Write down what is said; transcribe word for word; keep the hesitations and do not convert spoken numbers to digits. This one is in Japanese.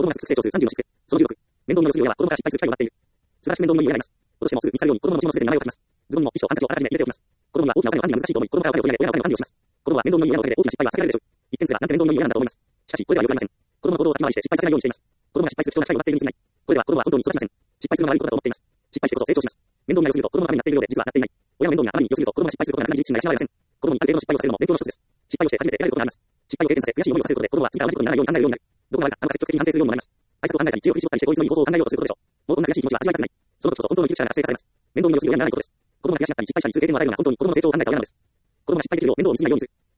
がしつつ成長するさんじゅうの質。そのじゅうろく。面倒見の良すぎる親は子供が失敗する機会を奪っている。素晴らしく面倒見の良い親がいます。今年もすぐ見つかるように子供の持ち物すべてに名前を書きます。ズボンにも衣装、ハンカチをあらかじめ入れておきます。子供には大きなお金の管理が難しいと思い、子供からお金を取り上げ、親がお金の管理をします。子供は面倒見の良い親のおかげで大きな失敗は避けられるでしょう。一点すらなんて面倒見の良い親なんだと思います。しかし、これではよくありません。子供の行動を先回りして失敗させないようにしています。子供が失敗する貴重な機会を奪っているに過ぎない。これでは子供は本当に育ちません。失敗するのが悪いことだと思っています。失敗してこそ成長します。面倒見が良すぎると子供のためになっているようで実はなっていない。親の面倒見があまりに良すぎると子供が失敗することがなかなか自立心が養われません。子供にある程度の失敗をさせるのも勉強の一つです。失敗をして初めて得られることがあります。失敗を経験させ悔しい思いをさせることで子供は次から同じことにならないように考えるようになる。どこが悪かったのか積極的に反省するようになります。対策を考えたり、知恵を振り絞ったりして効率のいい方法を考えようとすることでしょう。もうこんな悔しい気持ちは味わいたくない。その時こそ本当の生きる力が活性化されます。面倒見の良すぎる親にならないことです。子供が悔しがったり失敗したりする経験を与えるのが本当に子供の成長を考えた親なのです。子供が失敗できるよう面倒を見すぎないようにする。